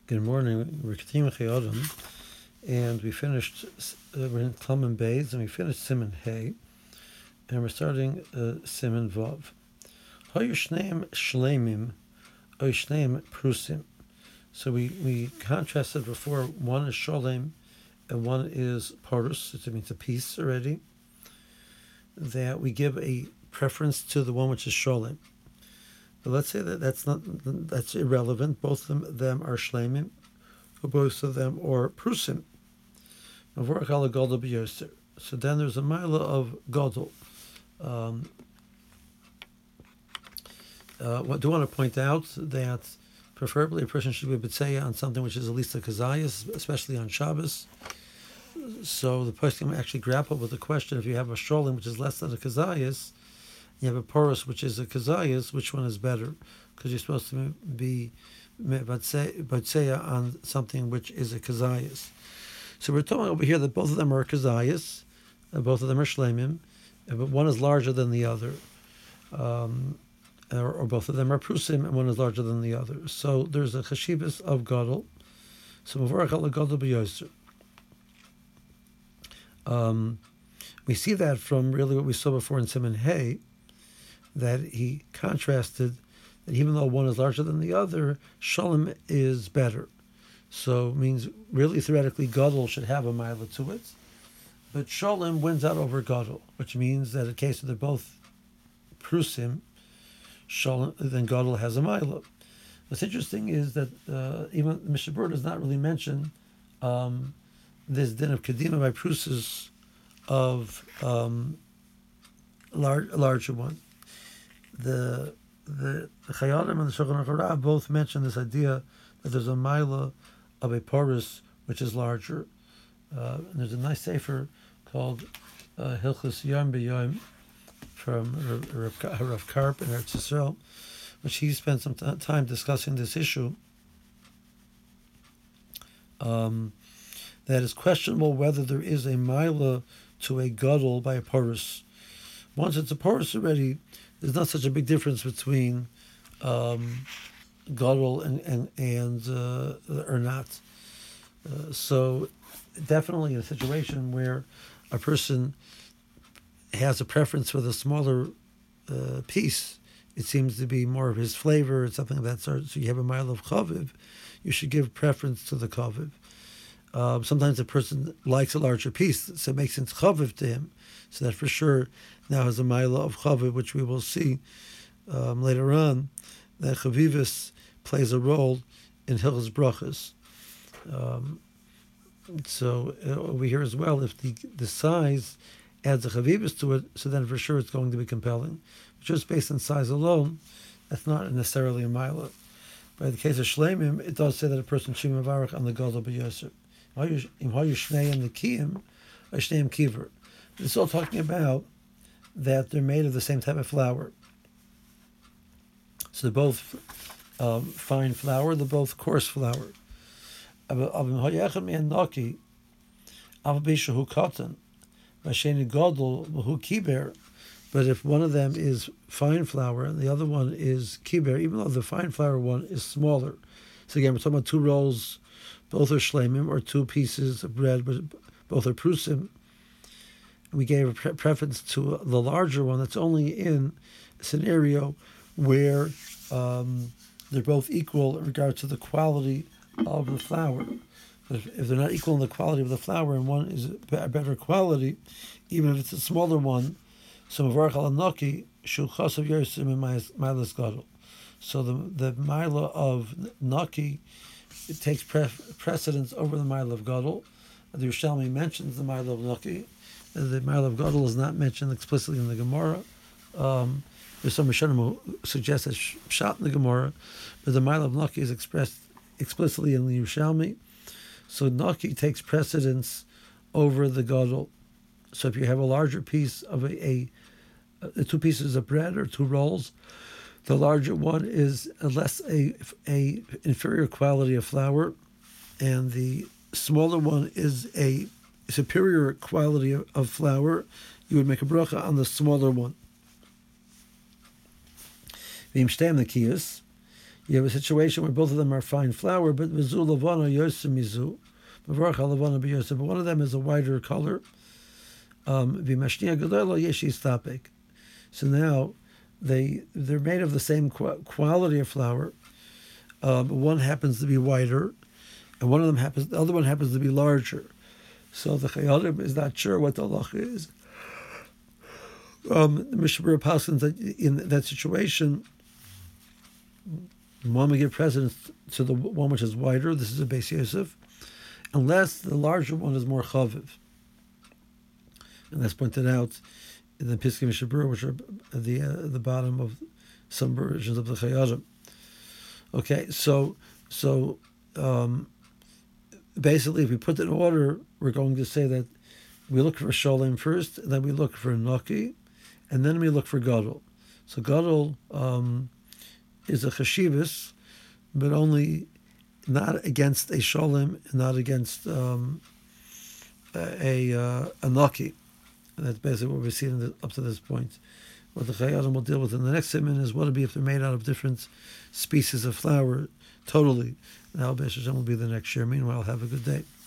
Good morning. We're continuing Chayodim, and we finished. We're in Klum and Beis, and we finished Siman Hey, and we're starting Siman Vav. Hoyu shneim shleimim, oy shneim prusim. So we contrasted before. One is sholem, and one is porus. It means a piece already. That we give a preference to the one which is sholem. But let's say that's irrelevant. Both of them are shleimim, or both of them are prusim. So then there's a mila of gadol. I do want to point out that preferably a person should be betzeya on something which is at least a kazayas, especially on Shabbos. So the person can actually grapple with the question: if you have a sholim which is less than a kazayas, you have a porous which is a kazayas, which one is better? Because you're supposed to be batzeya on something which is a kazayas. So we're talking over here that both of them are kazayas, both of them are shleimim, but one is larger than the other, or both of them are prusim, and one is larger than the other. So there's a chashivas of gadol. So mavorach al gadol b'yoser. We see that from really what we saw before in Siman Hey, that he contrasted that even though one is larger than the other, shalom is better. So it means really theoretically gadol should have a mila to it, but shalom wins out over gadol, which means that in case they're both prusim, shalom, then gadol has a mila. What's interesting is that even Mishnah Berurah does not really mention this din of kedima by prusis of larger one. The Chayodim and the Shulchan Aruch both mention this idea that there's a mila of a porous which is larger. And there's a nice sefer called Hilchos Yom B'Yom from Rav Karp in Eretz Yisrael, which he spent some time discussing this issue. That is questionable whether there is a mila to a gadol by a porous. Once it's a porous already, there's not such a big difference between gadol and or not. So definitely in a situation where a person has a preference for the smaller piece, it seems to be more of his flavor or something of that sort. So you have a mile of chaviv, you should give preference to the chaviv. Sometimes a person likes a larger piece, so it makes sense chaviv to him. So that for sure now has a mila of chaviv, which we will see later on, that chavivus plays a role in Hilchos Brachos. So over here as well, if the size adds a chavivus to it, so then for sure it's going to be compelling. But just based on size alone, that's not necessarily a mila. But in the case of shleimim, it does say that a person should mavarach on the gadol b'yoser. Im hayu shnei and the kiyim, or shneim kiver. It's all talking about that they're made of the same type of flour. So they're both fine flour, they're both coarse flour. But if one of them is fine flour and the other one is kiber, even though the fine flour one is smaller. So again, we're talking about two rolls, both are shleimim, or two pieces of bread, but both are prusim. We gave a preference to the larger one. That's only in a scenario where they're both equal in regard to the quality of the flour. But if they're not equal in the quality of the flour, and one is a better quality, even if it's a smaller one, so mavarach al naki shulchas of yosim and milas gadol. So the mila of naki, it takes precedence over the mila of gadol. The Yerushalmi mentions the mila of naki. The mile of gadol is not mentioned explicitly in the Gemara. There's some Rishonim who suggest that shot in the Gemara, but the mile of naki is expressed explicitly in the Yerushalmi. So naki takes precedence over the gadol. So if you have a larger piece of two pieces of bread or two rolls, the larger one is less a inferior quality of flour, and the smaller one is a superior quality of flour. You would make a bracha on the smaller one. You have a situation where both of them are fine flour, but mizu lavana yosem mizu, mavarcha lavana b'yosem. But one of them is a whiter color. V'mashnia gadolo yeshi stapek. So now they're made of the same quality of flour. But one happens to be whiter, and the other one happens to be larger. So the Chayadim is not sure what the halacha is. The Mishnah Berurah passes that in that situation, one would give precedence to the one which is whiter. This is a Beis Yosef, unless the larger one is more chaviv. And that's pointed out in the Piskei Mishnah Berurah, which are at the bottom of some versions of the Chayadim. Okay, so basically, if we put it in order, we're going to say that we look for Sholem first, and then we look for Naki, and then we look for Gadol. So Gadol is a Chashivas, but only not against a Sholem, not against a Naki. And that's basically what we've seen up to this point. What the Chayadim will deal with in the next segment is what it'll be if they're made out of different species of flour, totally. And Al Beis Hashem will be the next year. Meanwhile, have a good day.